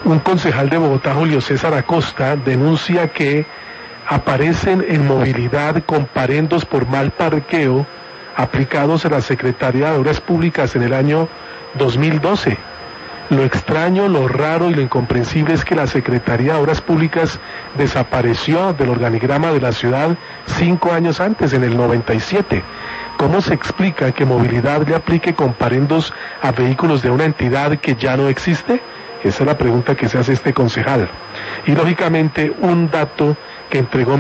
Un concejal de Bogotá, Julio César Acosta, denuncia que aparecen en movilidad comparendos por mal parqueo aplicados a la Secretaría de Obras Públicas en el año 2012. Lo extraño, lo raro y lo incomprensible es que la Secretaría de Obras Públicas desapareció del organigrama de la ciudad 5 años antes, en el 97. ¿Cómo se explica que movilidad le aplique comparendos a vehículos de una entidad que ya no existe? Esa es la pregunta que se hace este concejal. Y lógicamente un dato que entregó